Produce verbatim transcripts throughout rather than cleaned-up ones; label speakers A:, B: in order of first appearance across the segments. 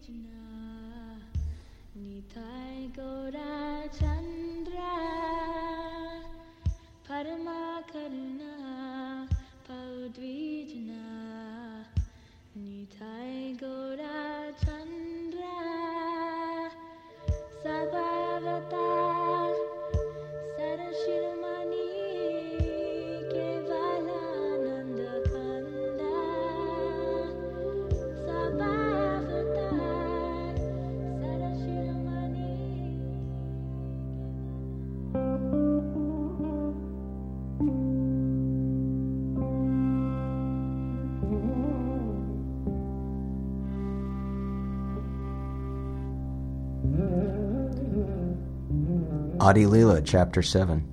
A: Adi Leela, Chapter seven.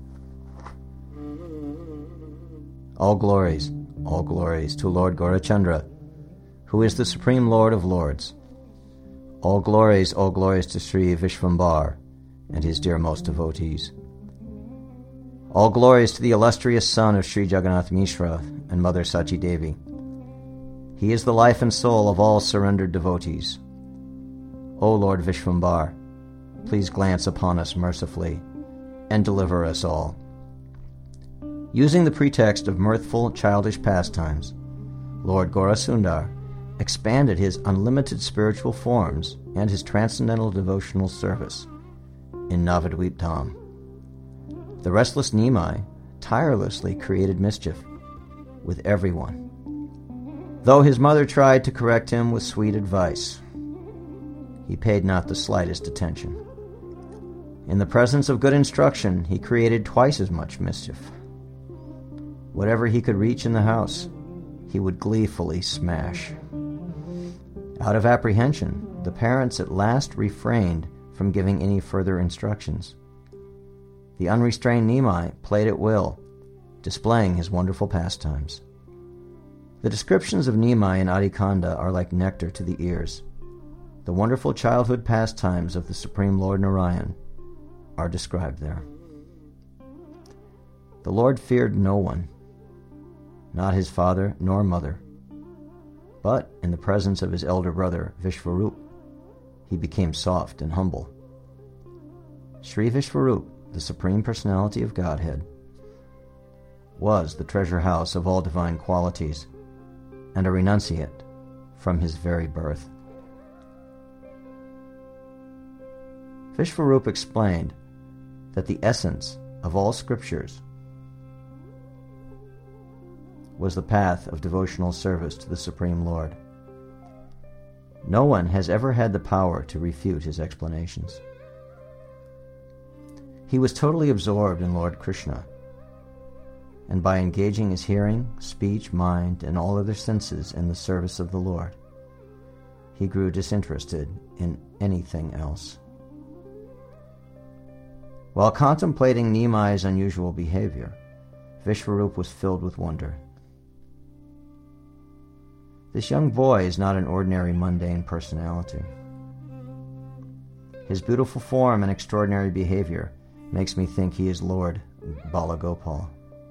A: All glories, all glories to Lord Gaurachandra, who is the Supreme Lord of Lords. All glories, all glories to Sri Vishvambar and his dearmost devotees. All glories to the illustrious son of Sri Jagannath Mishra and Mother Sachi Devi. He is the life and soul of all surrendered devotees. O Lord Vishvambar, please glance upon us mercifully and deliver us all. Using the pretext of mirthful, childish pastimes, Lord Gaurasundar expanded his unlimited spiritual forms and his transcendental devotional service in Navadvip Dham. The restless Nimai tirelessly created mischief with everyone. Though his mother tried to correct him with sweet advice, he paid not the slightest attention. In the presence of good instruction, he created twice as much mischief. Whatever he could reach in the house, he would gleefully smash. Out of apprehension, the parents at last refrained from giving any further instructions. The unrestrained Nimai played at will, displaying his wonderful pastimes. The descriptions of Nimai and Adikanda are like nectar to the ears. The wonderful childhood pastimes of the Supreme Lord Narayan are described there. The Lord feared no one, not his father nor mother, but in the presence of his elder brother Vishvarup, he became soft and humble. Sri Vishvarup, the Supreme Personality of Godhead, was the treasure house of all divine qualities and a renunciate from his very birth. Vishvarup explained that the essence of all scriptures was the path of devotional service to the Supreme Lord. No one has ever had the power to refute his explanations. He was totally absorbed in Lord Krishna, and by engaging his hearing, speech, mind, and all other senses in the service of the Lord, he grew disinterested in anything else. While contemplating Nimai's unusual behavior, Vishvarup was filled with wonder. This young boy is not an ordinary mundane personality. His beautiful form and extraordinary behavior makes me think he is Lord Balagopal.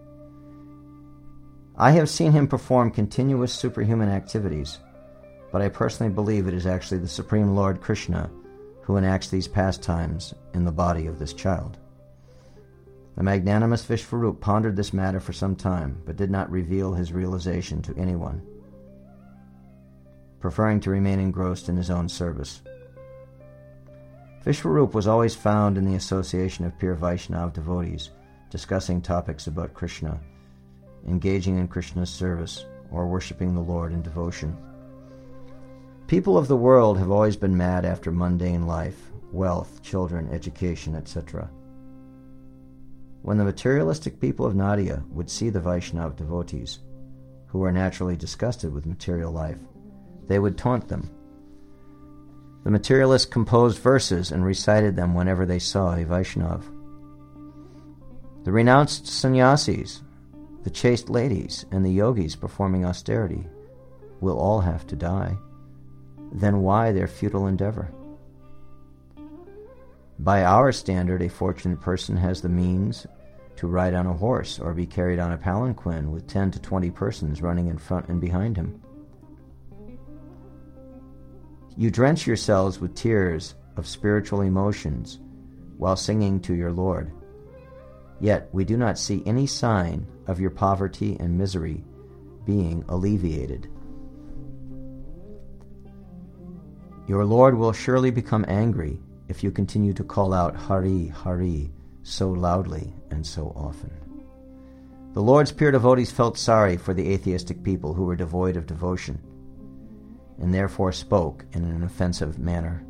A: I have seen him perform continuous superhuman activities, but I personally believe it is actually the Supreme Lord Krishna who enacts these pastimes in the body of this child. The magnanimous Vishvarup pondered this matter for some time, but did not reveal his realization to anyone, preferring to remain engrossed in his own service. Vishvarup was always found in the association of pure Vaishnava devotees, discussing topics about Krishna, engaging in Krishna's service, or worshipping the Lord in devotion. People of the world have always been mad after mundane life, wealth, children, education, et cetera. When the materialistic people of Nadia would see the Vaishnava devotees, who were naturally disgusted with material life, they would taunt them. The materialists composed verses and recited them whenever they saw a Vaishnava. The renounced sannyasis, the chaste ladies, and the yogis performing austerity will all have to die. Then why their futile endeavor? By our standard, a fortunate person has the means to ride on a horse or be carried on a palanquin with ten to twenty persons running in front and behind him. You drench yourselves with tears of spiritual emotions while singing to your Lord. Yet we do not see any sign of your poverty and misery being alleviated. Your Lord will surely become angry if you continue to call out Hari, Hari so loudly and so often. The Lord's pure devotees felt sorry for the atheistic people who were devoid of devotion, and therefore spoke in an offensive manner.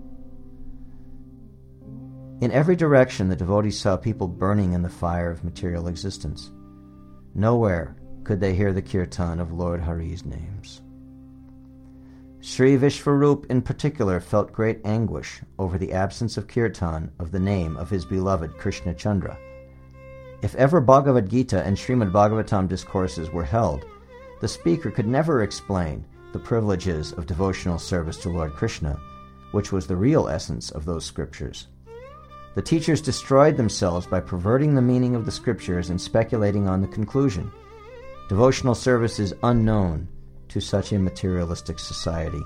A: In every direction, the devotees saw people burning in the fire of material existence. Nowhere could they hear the kirtan of Lord Hari's names. Sri Vishvarup in particular felt great anguish over the absence of kirtan of the name of his beloved Krishna Chandra. If ever Bhagavad Gita and Srimad Bhagavatam discourses were held, the speaker could never explain the privileges of devotional service to Lord Krishna, which was the real essence of those scriptures. The teachers destroyed themselves by perverting the meaning of the scriptures and speculating on the conclusion. Devotional service is unknown to such a materialistic society.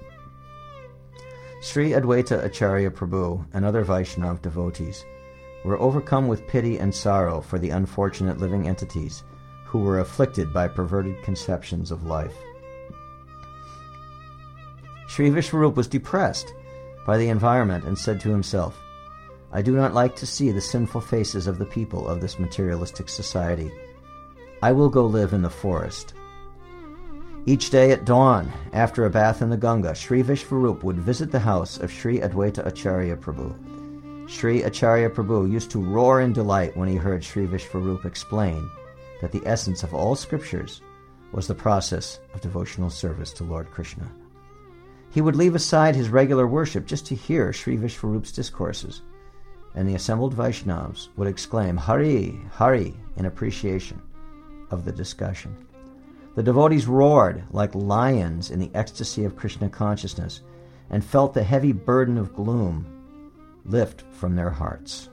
A: Sri Advaita Acharya Prabhu and other Vaishnava devotees were overcome with pity and sorrow for the unfortunate living entities who were afflicted by perverted conceptions of life. Sri Vishvarup was depressed by the environment and said to himself, I do not like to see the sinful faces of the people of this materialistic society. I will go live in the forest. Each day at dawn, after a bath in the Ganga, Sri Vishvarup would visit the house of Sri Advaita Acharya Prabhu. Sri Acharya Prabhu used to roar in delight when he heard Sri Vishvarup explain that the essence of all scriptures was the process of devotional service to Lord Krishna. He would leave aside his regular worship just to hear Sri Vishvarup's discourses, and the assembled Vaishnavas would exclaim, Hari, Hari, in appreciation of the discussion. The devotees roared like lions in the ecstasy of Krishna consciousness and felt the heavy burden of gloom lift from their hearts.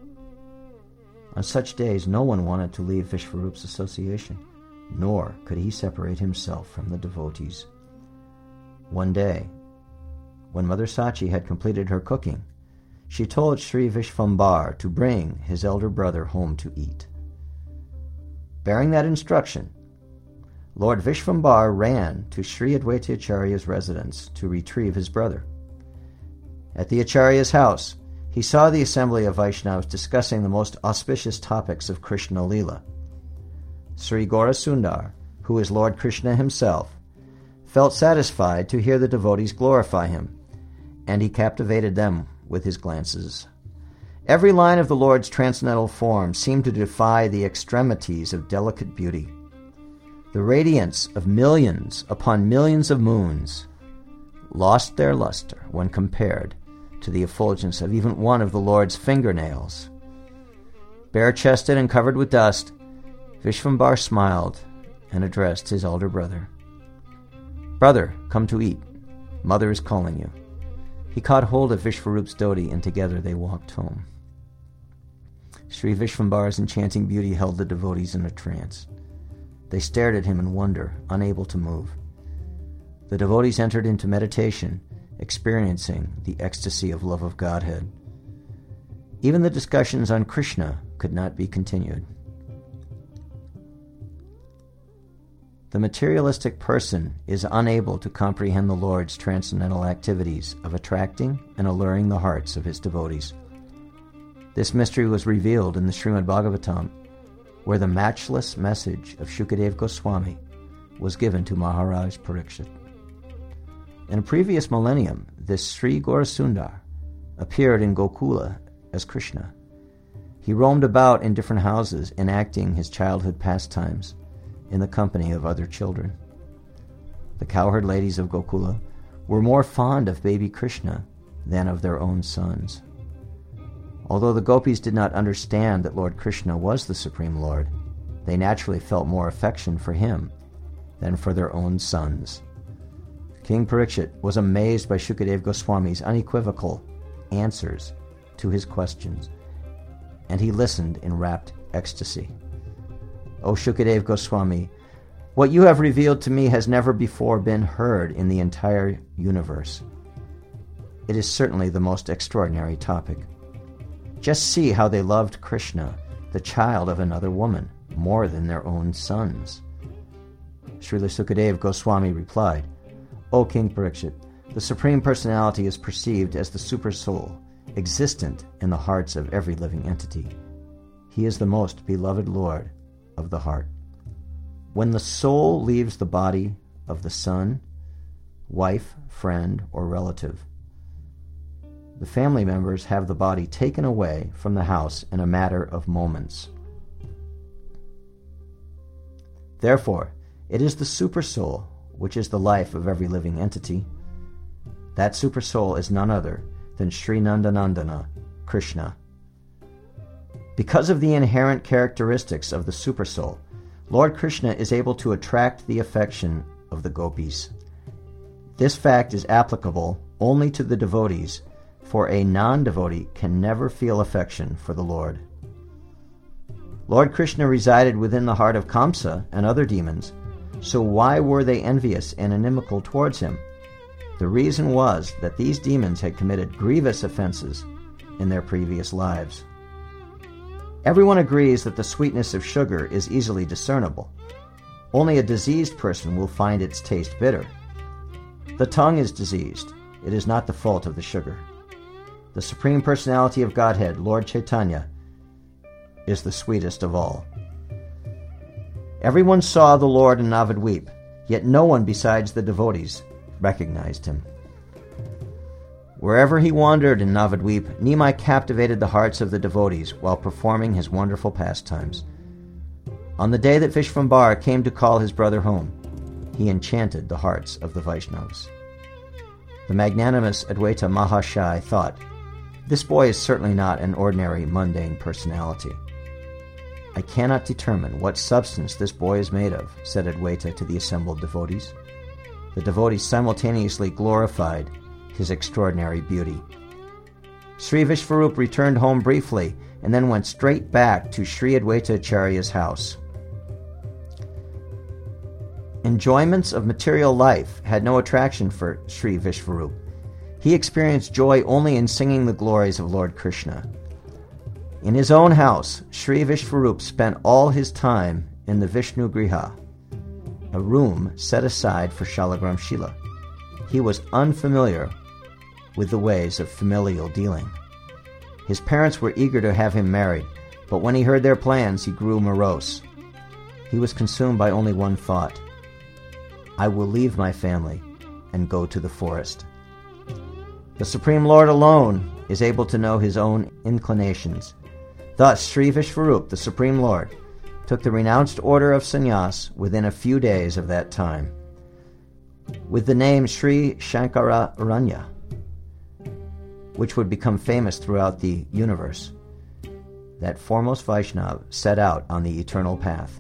A: On such days, no one wanted to leave Vishvarup's association, nor could he separate himself from the devotees. One day, when Mother Sachi had completed her cooking, she told Sri Vishvambar to bring his elder brother home to eat. Bearing that instruction, Lord Vishvambar ran to Sri Advaita Acharya's residence to retrieve his brother. At the Acharya's house, he saw the assembly of Vaishnavas discussing the most auspicious topics of Krishna Leela. Sri Gaurasundar, who is Lord Krishna himself, felt satisfied to hear the devotees glorify him, and he captivated them with his glances. Every line of the Lord's transcendental form seemed to defy the extremities of delicate beauty. The radiance of millions upon millions of moons lost their luster when compared to the effulgence of even one of the Lord's fingernails. Bare-chested and covered with dust, Vishvambar smiled and addressed his elder brother. Brother, come to eat. Mother is calling you. He caught hold of Vishvarup's dhoti, and together they walked home. Sri Vishvambar's enchanting beauty held the devotees in a trance. They stared at him in wonder, unable to move. The devotees entered into meditation, experiencing the ecstasy of love of Godhead. Even the discussions on Krishna could not be continued. The materialistic person is unable to comprehend the Lord's transcendental activities of attracting and alluring the hearts of his devotees. This mystery was revealed in the Srimad Bhagavatam, where the matchless message of Shukadeva Goswami was given to Maharaj Parikshit. In a previous millennium, this Sri Gaurasundar appeared in Gokula as Krishna. He roamed about in different houses, enacting his childhood pastimes in the company of other children. The cowherd ladies of Gokula were more fond of baby Krishna than of their own sons. Although the gopis did not understand that Lord Krishna was the Supreme Lord, they naturally felt more affection for him than for their own sons. King Parikshit was amazed by Shukadeva Goswami's unequivocal answers to his questions, and he listened in rapt ecstasy. O Shukadeva Goswami, what you have revealed to me has never before been heard in the entire universe. it is certainly the most extraordinary topic. Just see how they loved Krishna, the child of another woman, more than their own sons. Srila Sukadeva Goswami replied, O King Parikshit, the Supreme Personality is perceived as the Super Soul, existent in the hearts of every living entity. He is the most beloved Lord of the heart. When the soul leaves the body of the son, wife, friend, or relative, the family members have the body taken away from the house in a matter of moments. Therefore, it is the Super Soul which is the life of every living entity. That Super Soul is none other than Sri Nandanandana, Krishna. Because of the inherent characteristics of the Super Soul, Lord Krishna is able to attract the affection of the gopis. This fact is applicable only to the devotees, for a non-devotee can never feel affection for the Lord. Lord Krishna resided within the heart of Kamsa and other demons, so why were they envious and inimical towards him? The reason was that these demons had committed grievous offenses in their previous lives. Everyone agrees that the sweetness of sugar is easily discernible. Only a diseased person will find its taste bitter. The tongue is diseased. It is not the fault of the sugar. The Supreme Personality of Godhead, Lord Chaitanya, is the sweetest of all. Everyone saw the Lord in Navadvip, yet no one besides the devotees recognized him. Wherever he wandered in Navadvip, Nimai captivated the hearts of the devotees while performing his wonderful pastimes. On the day that Vishvambara came to call his brother home, he enchanted the hearts of the Vaishnavas. The magnanimous Advaita Mahashaya thought, "This boy is certainly not an ordinary mundane personality. I cannot determine what substance this boy is made of," said Advaita to the assembled devotees. The devotees simultaneously glorified his extraordinary beauty. Sri Vishvarup returned home briefly and then went straight back to Sri Advaita Acharya's house. Enjoyments of material life had no attraction for Sri Vishvarup. He experienced joy only in singing the glories of Lord Krishna. In his own house, Sri Vishvarup spent all his time in the Vishnu Griha, a room set aside for Shalagram Shila. He was unfamiliar with the ways of familial dealing. His parents were eager to have him married, but when he heard their plans, he grew morose. He was consumed by only one thought: I will leave my family and go to the forest. The Supreme Lord alone is able to know his own inclinations. Thus, Sri Vishvarup, the Supreme Lord, took the renounced order of sannyas within a few days of that time. With the name Sri Shankara Ranya, which would become famous throughout the universe, that foremost Vaishnava set out on the eternal path.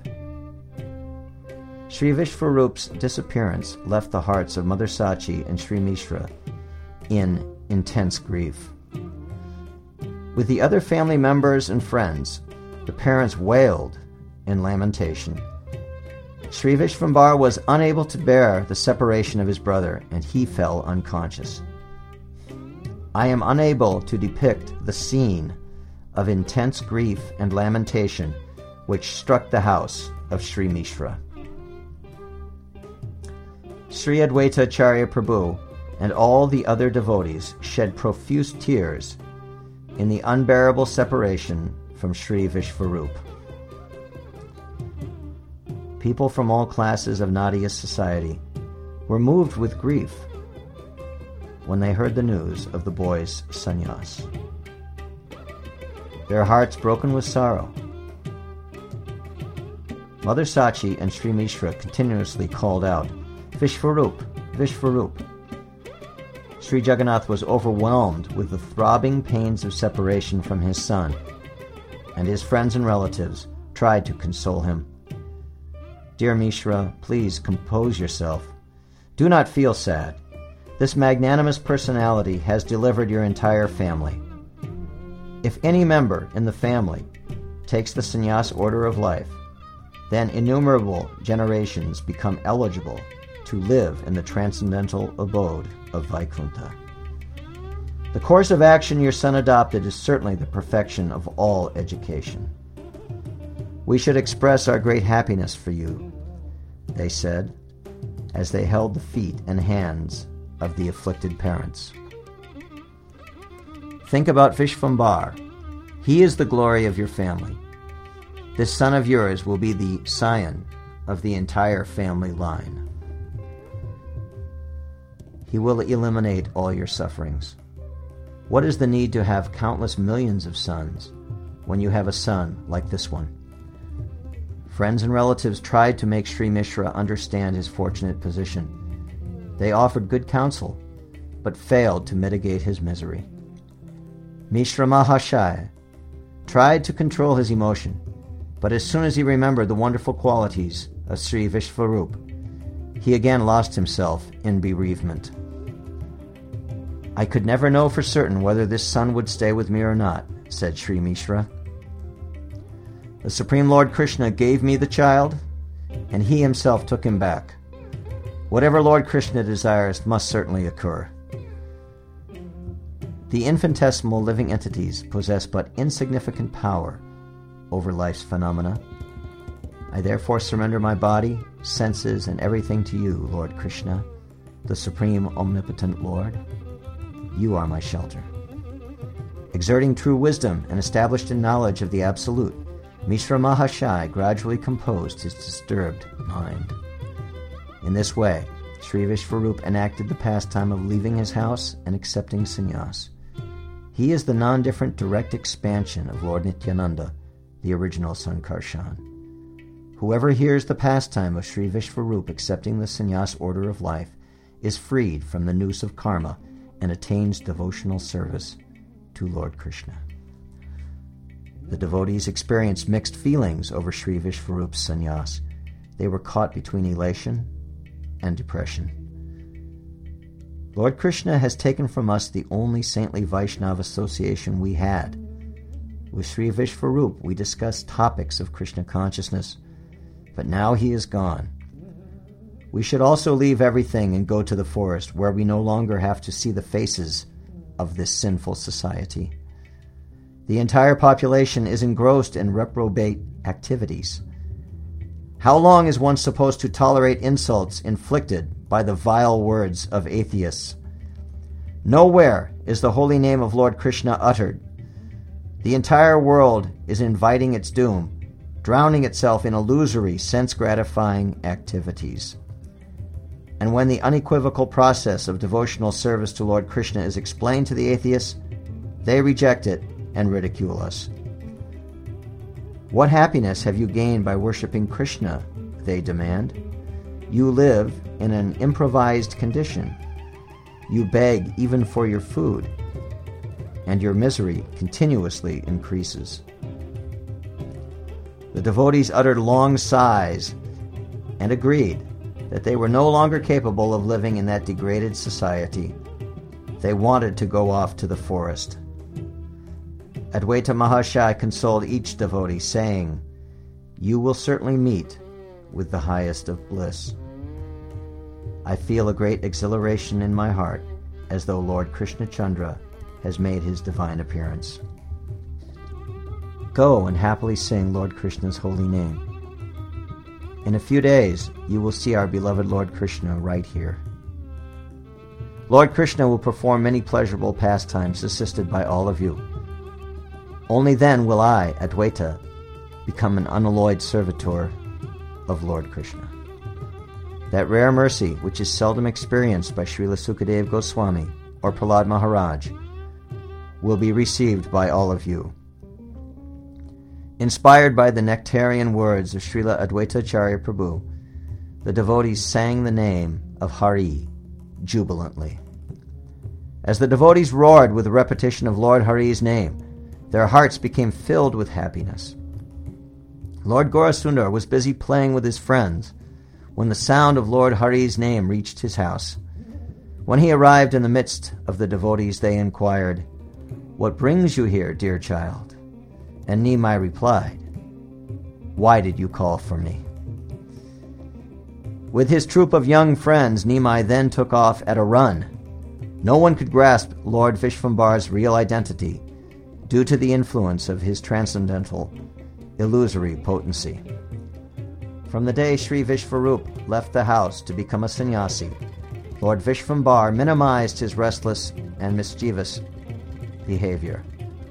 A: Sri Vishvarup's disappearance left the hearts of Mother Sachi and Sri Mishra in intense grief. With the other family members and friends, the parents wailed in lamentation. Sri Vishvambara was unable to bear the separation of his brother, and he fell unconscious. I am unable to depict the scene of intense grief and lamentation which struck the house of Sri Mishra. Sri Advaita Acharya Prabhu and all the other devotees shed profuse tears in the unbearable separation from Sri Vishvarup. People from all classes of Nadia society were moved with grief when they heard the news of the boy's sannyas. Their hearts broken with sorrow, Mother Sachi and Sri Mishra continuously called out, "Vishvarup, Vishvarup." Sri Jagannath was overwhelmed with the throbbing pains of separation from his son, and his friends and relatives tried to console him. "Dear Mishra, please compose yourself. Do not feel sad. This magnanimous personality has delivered your entire family. If any member in the family takes the sannyas order of life, then innumerable generations become eligible to live in the transcendental abode of Vaikuntha. The course of action your son adopted is certainly the perfection of all education. We should express our great happiness for you, they said, as they held the feet and hands of the afflicted parents. Think about Vishvambar. He is the glory of your family. This son of yours will be the scion of the entire family line. He will eliminate all your sufferings. What is the need to have countless millions of sons when you have a son like this one? Friends and relatives tried to make Sri Mishra understand his fortunate position. They offered good counsel, but failed to mitigate his misery. Mishra Mahashaya tried to control his emotion, but as soon as he remembered the wonderful qualities of Sri Vishvarup, he again lost himself in bereavement. I could never know for certain whether this son would stay with me or not, said Sri Mishra. The Supreme Lord Krishna gave me the child, and he himself took him back. Whatever Lord Krishna desires must certainly occur. The infinitesimal living entities possess but insignificant power over life's phenomena. I therefore surrender my body, senses, and everything to you, Lord Krishna, the Supreme Omnipotent Lord. You are my shelter. Exerting true wisdom and established in knowledge of the Absolute, Mishra Mahashaya gradually composed his disturbed mind. In this way, Sri Vishvarup enacted the pastime of leaving his house and accepting sannyas. He is the non-different direct expansion of Lord Nityananda, the original Sankarshan. Whoever hears the pastime of Sri Vishvarup accepting the sannyas order of life is freed from the noose of karma and attains devotional service to Lord Krishna. The devotees experienced mixed feelings over Sri Vishvarup's sannyas. They were caught between elation and depression. Lord Krishna has taken from us the only saintly Vaishnava association we had. With Sri Vishvarup, we discussed topics of Krishna consciousness, but now he is gone. We should also leave everything and go to the forest, where we no longer have to see the faces of this sinful society. The entire population is engrossed in reprobate activities. How long is one supposed to tolerate insults inflicted by the vile words of atheists? Nowhere is the holy name of Lord Krishna uttered. The entire world is inviting its doom, drowning itself in illusory, sense-gratifying activities. And when the unequivocal process of devotional service to Lord Krishna is explained to the atheists, they reject it and ridicule us. What happiness have you gained by worshipping Krishna? They demand. You live in an improvised condition. You beg even for your food, and your misery continuously increases. The devotees uttered long sighs and agreed that they were no longer capable of living in that degraded society. They wanted to go off to the forest. Adwaita Mahashaya consoled each devotee, saying, "You will certainly meet with the highest of bliss. I feel a great exhilaration in my heart, as though Lord Krishna Chandra has made his divine appearance. Go and happily sing Lord Krishna's holy name. In a few days, you will see our beloved Lord Krishna right here. Lord Krishna will perform many pleasurable pastimes assisted by all of you. Only then will I, Adwaita, become an unalloyed servitor of Lord Krishna. That rare mercy which is seldom experienced by Srila Sukadeva Goswami or Prahlad Maharaj will be received by all of you." Inspired by the nectarian words of Srila Adwaita Acharya Prabhu, the devotees sang the name of Hari jubilantly. As the devotees roared with the repetition of Lord Hari's name, their hearts became filled with happiness. Lord Gaurasundar was busy playing with his friends when the sound of Lord Hari's name reached his house. When he arrived in the midst of the devotees, they inquired, "What brings you here, dear child?" And Nimai replied, "Why did you call for me?" With his troop of young friends, Nimai then took off at a run. No one could grasp Lord Vishvambar's real identity due to the influence of his transcendental, illusory potency. From the day Sri Vishvarup left the house to become a sannyasi, Lord Vishvambar minimized his restless and mischievous behavior.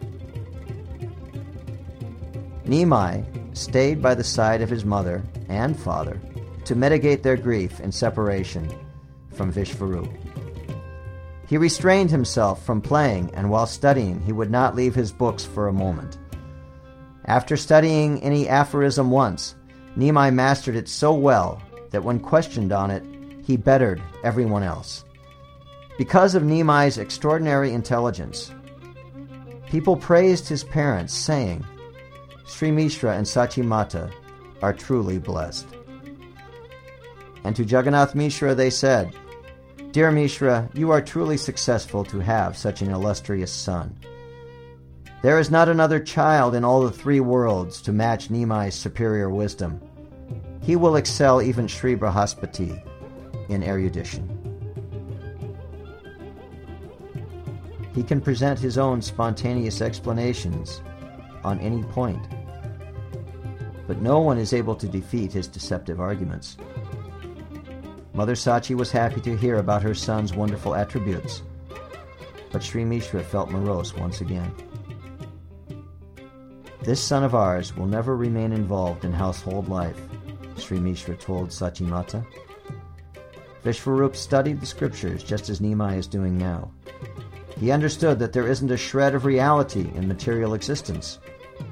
A: Nimai stayed by the side of his mother and father to mitigate their grief and separation from Vishvarup. He restrained himself from playing, and while studying, he would not leave his books for a moment. After studying any aphorism once, Nimai mastered it so well that when questioned on it, he bettered everyone else. Because of Nimai's extraordinary intelligence, people praised his parents, saying, "Sri Mishra and Sachi Mata are truly blessed." And to Jagannath Mishra they said, "Dear Mishra, you are truly successful to have such an illustrious son. There is not another child in all the three worlds to match Nimai's superior wisdom. He will excel even Sri Brahaspati in erudition. He can present his own spontaneous explanations on any point, but no one is able to defeat his deceptive arguments." Mother Sachi was happy to hear about her son's wonderful attributes, but Sri Mishra felt morose once again. "This son of ours will never remain involved in household life," Sri Mishra told Sachi Mata. Vishvarup studied the scriptures just as Nimai is doing now. He understood that there isn't a shred of reality in material existence.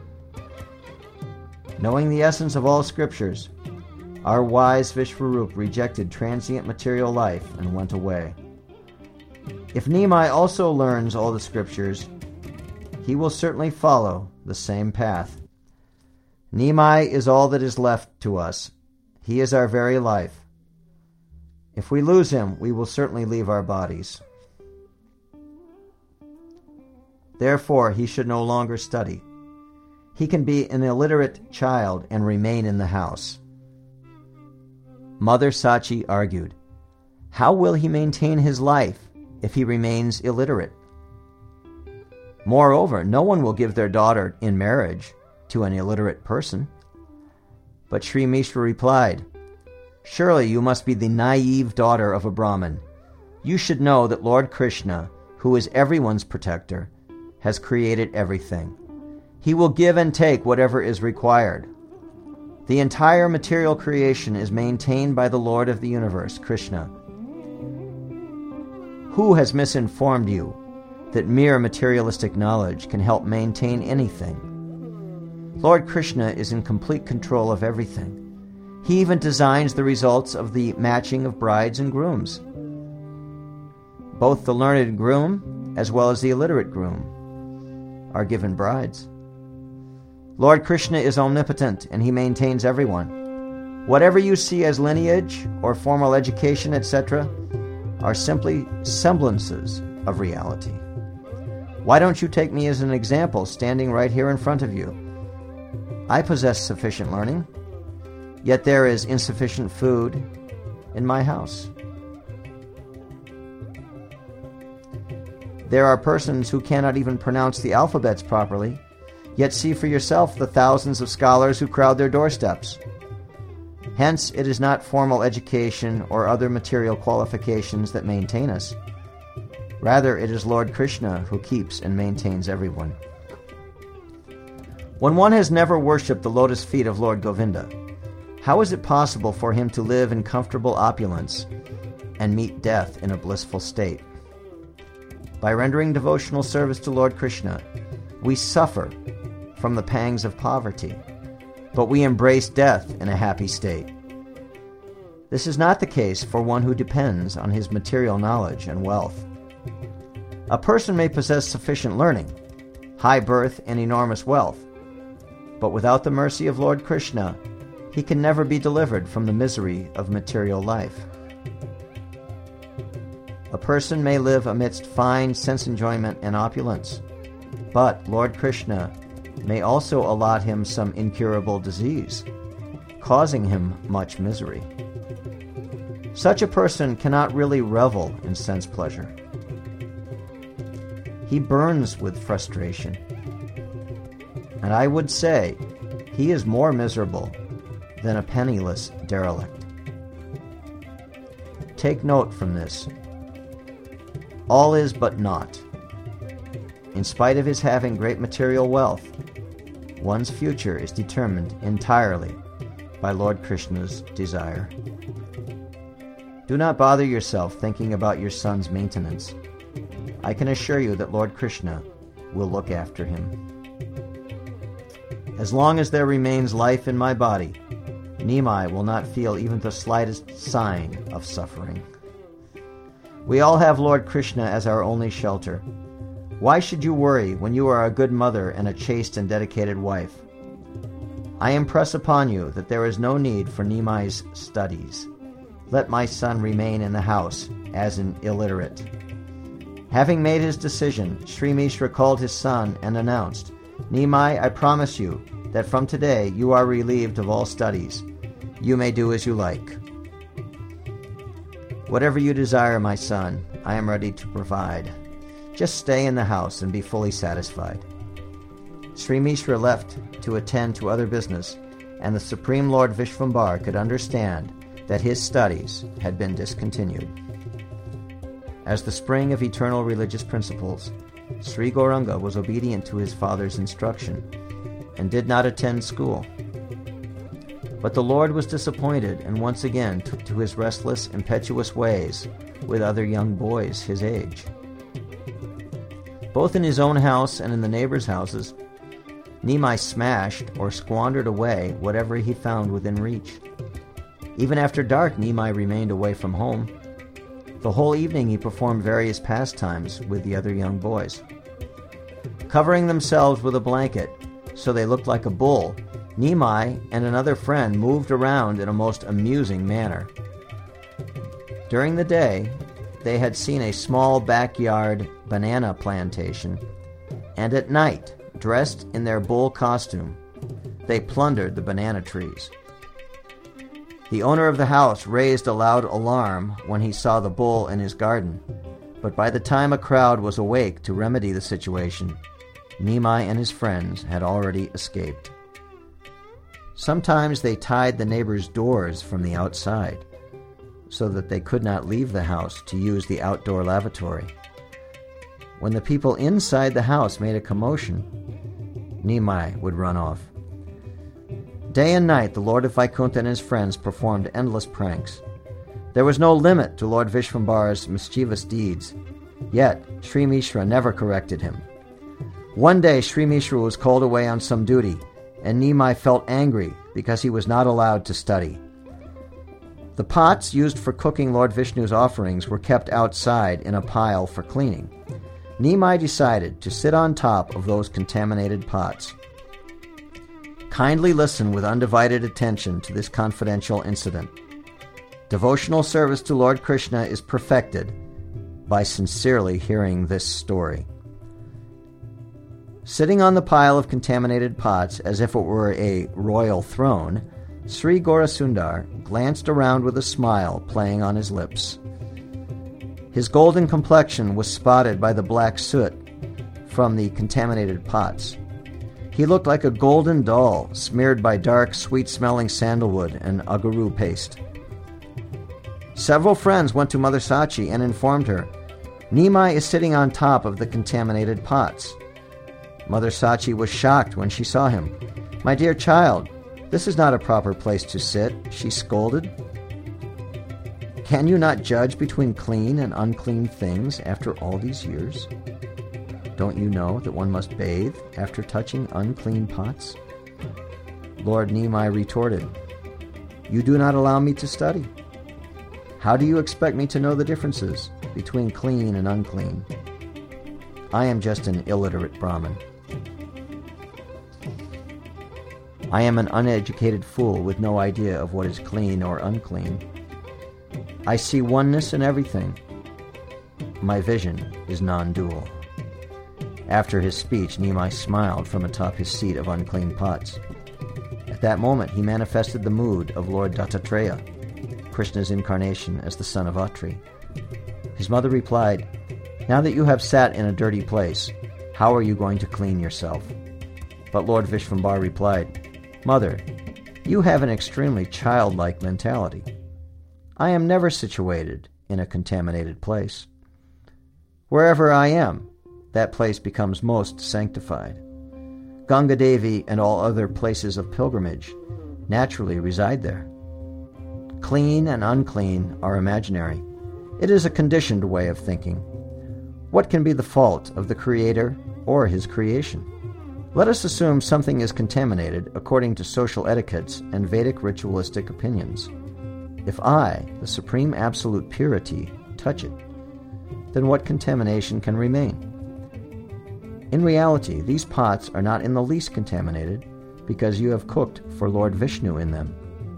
A: Knowing the essence of all scriptures, our wise Vishvarup rejected transient material life and went away. If Nimai also learns all the scriptures, he will certainly follow the same path. Nimai is all that is left to us. He is our very life. If we lose him, we will certainly leave our bodies. Therefore, he should no longer study. He can be an illiterate child and remain in the house. Mother Sachi argued, "How will he maintain his life if he remains illiterate? Moreover, no one will give their daughter in marriage to an illiterate person." But Sri Mishra replied, "Surely you must be the naive daughter of a Brahmin. You should know that Lord Krishna, who is everyone's protector, has created everything. He will give and take whatever is required. The entire material creation is maintained by the Lord of the universe, Krishna. Who has misinformed you that mere materialistic knowledge can help maintain anything? Lord Krishna is in complete control of everything. He even designs the results of the matching of brides and grooms. Both the learned groom as well as the illiterate groom are given brides. Lord Krishna is omnipotent, and he maintains everyone. Whatever you see as lineage or formal education, et cetera, are simply semblances of reality. Why don't you take me as an example, standing right here in front of you? I possess sufficient learning, yet there is insufficient food in my house. There are persons who cannot even pronounce the alphabets properly, yet see for yourself the thousands of scholars who crowd their doorsteps. Hence, it is not formal education or other material qualifications that maintain us. Rather, it is Lord Krishna who keeps and maintains everyone. When one has never worshipped the lotus feet of Lord Govinda, how is it possible for him to live in comfortable opulence and meet death in a blissful state? By rendering devotional service to Lord Krishna, we suffer from the pangs of poverty, but we embrace death in a happy state. This is not the case for one who depends on his material knowledge and wealth. A person may possess sufficient learning, high birth, and enormous wealth, but without the mercy of Lord Krishna, he can never be delivered from the misery of material life. A person may live amidst fine sense enjoyment and opulence, but Lord Krishna may also allot him some incurable disease, causing him much misery. Such a person cannot really revel in sense pleasure. he burns with frustration. And I would say he is more miserable than a penniless derelict. Take note from this. All is but naught. In spite of his having great material wealth, one's future is determined entirely by Lord Krishna's desire. Do not bother yourself thinking about your son's maintenance. I can assure you that Lord Krishna will look after him. As long as there remains life in my body, Nimai will not feel even the slightest sign of suffering. We all have Lord Krishna as our only shelter. Why should you worry when you are a good mother and a chaste and dedicated wife? I impress upon you that there is no need for Nimai's studies. Let my son remain in the house as an illiterate. Having made his decision, Sri Mishra called his son and announced, Nimai, I promise you that from today you are relieved of all studies. You may do as you like. Whatever you desire, my son, I am ready to provide. Just stay in the house and be fully satisfied. Sri Mishra left to attend to other business, and the Supreme Lord Vishvambar could understand that his studies had been discontinued. As the spring of eternal religious principles, Sri Gauranga was obedient to his father's instruction and did not attend school. But the Lord was disappointed and once again took to his restless, impetuous ways with other young boys his age. Both in his own house and in the neighbors' houses, Nimai smashed or squandered away whatever he found within reach. Even after dark, Nimai remained away from home. The whole evening he performed various pastimes with the other young boys. Covering themselves with a blanket so they looked like a bull, Nimai and another friend moved around in a most amusing manner. During the day, they had seen a small backyard banana plantation, and at night, dressed in their bull costume, they plundered the banana trees. The owner of the house raised a loud alarm when he saw the bull in his garden, but by the time a crowd was awake to remedy the situation, Nimai and his friends had already escaped. Sometimes they tied the neighbors' doors from the outside, so that they could not leave the house to use the outdoor lavatory. When the people inside the house made a commotion, Nimai would run off. Day and night, the Lord of Vaikuntha and his friends performed endless pranks. There was no limit to Lord Vishvambar's mischievous deeds, yet Sri Mishra never corrected him. One day, Sri Mishra was called away on some duty, and Nimai felt angry because he was not allowed to study. The pots used for cooking Lord Vishnu's offerings were kept outside in a pile for cleaning. Nimai decided to sit on top of those contaminated pots. Kindly listen with undivided attention to this confidential incident. Devotional service to Lord Krishna is perfected by sincerely hearing this story. Sitting on the pile of contaminated pots as if it were a royal throne, Sri Gaurasundar glanced around with a smile playing on his lips. His golden complexion was spotted by the black soot from the contaminated pots. He looked like a golden doll smeared by dark, sweet-smelling sandalwood and aguru paste. Several friends went to Mother Sachi and informed her, Nimai is sitting on top of the contaminated pots. Mother Sachi was shocked when she saw him. My dear child, this is not a proper place to sit, she scolded. Can you not judge between clean and unclean things after all these years? Don't you know that one must bathe after touching unclean pots? Lord Nimai retorted, You do not allow me to study. How do you expect me to know the differences between clean and unclean? I am just an illiterate Brahmin. I am an uneducated fool with no idea of what is clean or unclean. I see oneness in everything. My vision is non-dual. After his speech, Nimai smiled from atop his seat of unclean pots. At that moment, he manifested the mood of Lord Dattatreya, Krishna's incarnation as the son of Atri. His mother replied, Now that you have sat in a dirty place, how are you going to clean yourself?" But Lord Vishvambar replied, "Mother, you have an extremely childlike mentality. I am never situated in a contaminated place. Wherever I am, that place becomes most sanctified. Ganga Devi and all other places of pilgrimage naturally reside there. Clean and unclean are imaginary. It is a conditioned way of thinking. What can be the fault of the Creator or his creation? Let us assume something is contaminated according to social etiquettes and Vedic ritualistic opinions. If I, the supreme absolute purity, touch it, then what contamination can remain? In reality, these pots are not in the least contaminated because you have cooked for Lord Vishnu in them.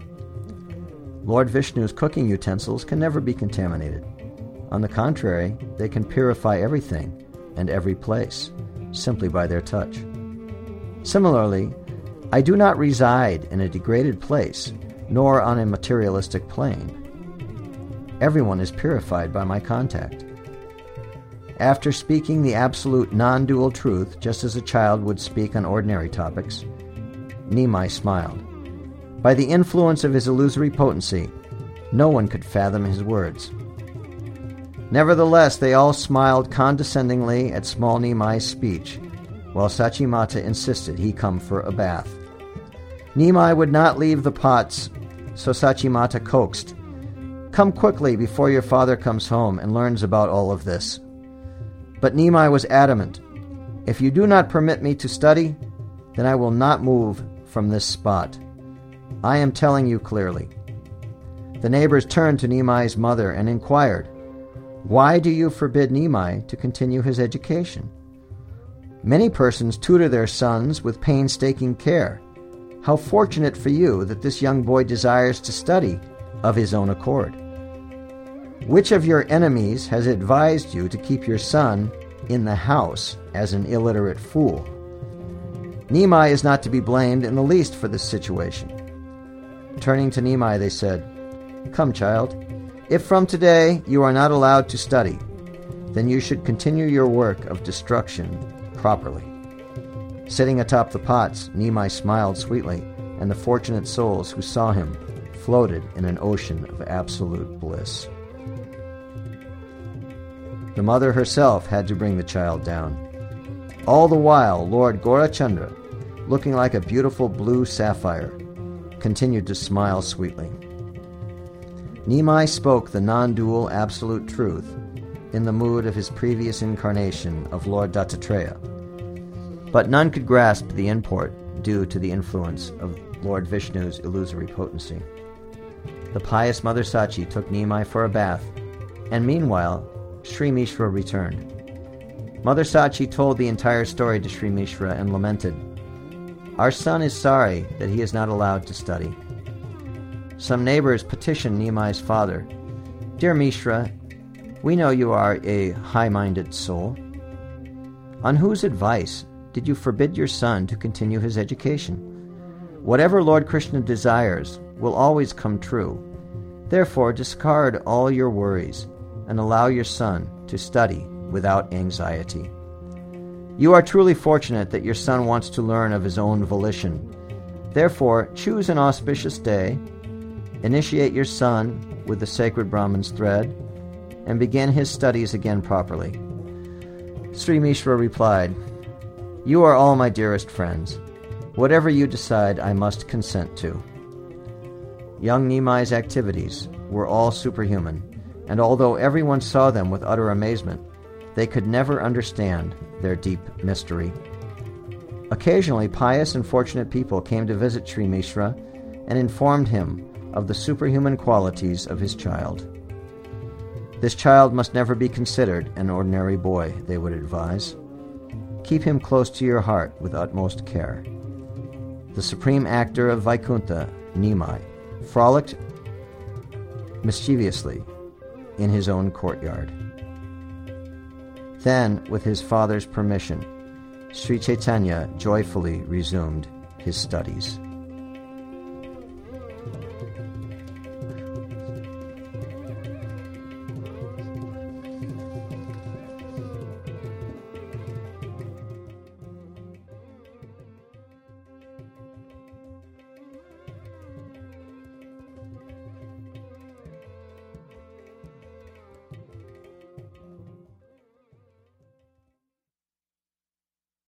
A: Lord Vishnu's cooking utensils can never be contaminated. On the contrary, they can purify everything and every place simply by their touch. Similarly, I do not reside in a degraded place, nor on a materialistic plane. Everyone is purified by my contact. After speaking the absolute non-dual truth, just as a child would speak on ordinary topics, Nimai smiled. By the influence of his illusory potency, no one could fathom his words. Nevertheless, they all smiled condescendingly at small Nimai's speech, while Sachimata insisted he come for a bath. Nimai would not leave the pots, so Sachimata coaxed, "Come quickly before your father comes home and learns about all of this." But Nimai was adamant, "If you do not permit me to study, then I will not move from this spot. I am telling you clearly." The neighbors turned to Nimai's mother and inquired, "Why do you forbid Nimai to continue his education? Many persons tutor their sons with painstaking care. How fortunate for you that this young boy desires to study of his own accord. Which of your enemies has advised you to keep your son in the house as an illiterate fool? Nimai is not to be blamed in the least for this situation." Turning to Nimai, they said, "Come, child, if from today you are not allowed to study, then you should continue your work of destruction properly." Sitting atop the pots, Nimai smiled sweetly, and the fortunate souls who saw him floated in an ocean of absolute bliss. The mother herself had to bring the child down. All the while, Lord Gaurachandra, looking like a beautiful blue sapphire, continued to smile sweetly. Nimai spoke the non-dual absolute truth in the mood of his previous incarnation of Lord Dattatreya, but none could grasp the import due to the influence of Lord Vishnu's illusory potency. The pious Mother Sachi took Nimai for a bath, and meanwhile, Sri Mishra returned. Mother Sachi told the entire story to Sri Mishra and lamented, "Our son is sorry that he is not allowed to study." Some neighbors petitioned Nimai's father, "Dear Mishra, we know you are a high-minded soul. On whose advice did you forbid your son to continue his education? Whatever Lord Krishna desires will always come true. Therefore, discard all your worries and allow your son to study without anxiety. You are truly fortunate that your son wants to learn of his own volition. Therefore, choose an auspicious day, initiate your son with the sacred Brahman's thread, and begin his studies again properly." Sri Mishra replied, "You are all my dearest friends. Whatever you decide, I must consent to." Young Nimai's activities were all superhuman, and although everyone saw them with utter amazement, they could never understand their deep mystery. Occasionally, pious and fortunate people came to visit Sri Mishra and informed him of the superhuman qualities of his child. This child must never be considered an ordinary boy, they would advise. Keep him close to your heart with utmost care. The supreme actor of Vaikuntha, Nimai, frolicked mischievously in his own courtyard. Then, with his father's permission, Sri Chaitanya joyfully resumed his studies.